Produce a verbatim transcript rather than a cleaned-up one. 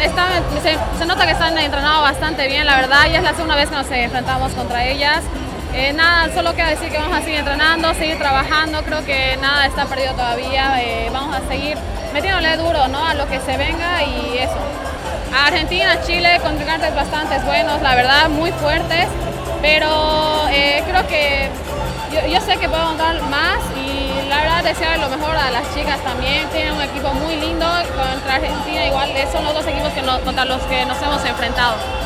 está, se, se nota que están entrenando bastante bien, la verdad, ya es la segunda vez que nos enfrentamos contra ellas. Eh, nada, solo quiero decir que vamos a seguir entrenando, seguir trabajando, creo que nada está perdido todavía, eh, vamos a seguir metiéndole duro, ¿no?, a lo que se venga y eso. A Argentina, Chile, contrincantes bastante buenos, la verdad, muy fuertes, pero eh, creo que yo, yo sé que podemos dar más y la verdad desear lo mejor a las chicas también. Tienen un equipo muy lindo contra Argentina, igual son los dos equipos que no, contra los que nos hemos enfrentado.